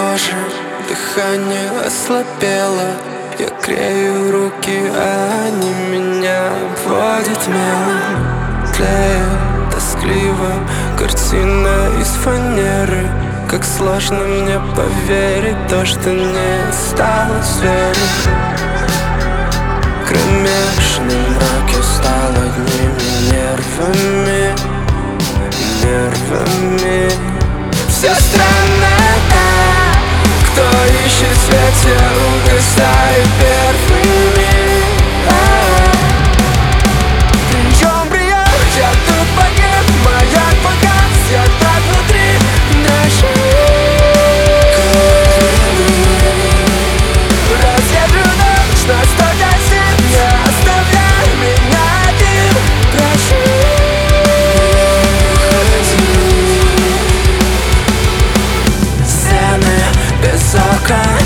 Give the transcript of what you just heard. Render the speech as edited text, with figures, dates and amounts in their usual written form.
коже, дыхание ослабело. Я грею руки, а они меня обводят мелом. Тлеет тоскливо картина из фанеры. Как сложно мне поверить то, что не осталось веры. Кромешный мрак я стал одними нервами. Все странно так. Кто ищет свет, те угасают первыми. Причем приехать, я тут погиб. Маяк погас, я так внутри дрожу. Разъеблю ночь на 110. Не оставляй меня один, прошу. Стены без окон,